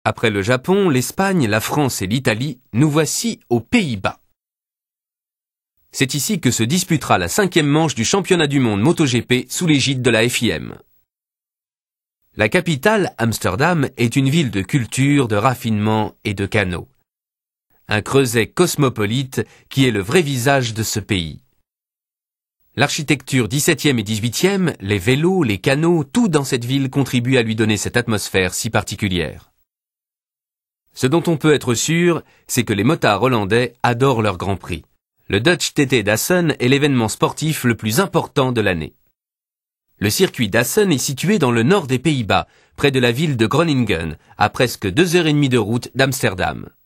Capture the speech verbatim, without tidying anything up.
Après le Japon, l'Espagne, la France et l'Italie, nous voici aux Pays-Bas. C'est ici que se disputera la cinquième manche du championnat du monde MotoGP sous l'égide de la F I M. La capitale, Amsterdam, est une ville de culture, de raffinement et de canaux. Un creuset cosmopolite qui est le vrai visage de ce pays. L'architecture dix-septième et dix-huitième, les vélos, les canaux, tout dans cette ville contribue à lui donner cette atmosphère si particulière. Ce dont on peut être sûr, c'est que les motards hollandais adorent leur Grand Prix. Le Dutch T T d'Assen est l'événement sportif le plus important de l'année. Le circuit d'Assen est situé dans le nord des Pays-Bas, près de la ville de Groningen, à presque deux heures et demie de route d'Amsterdam.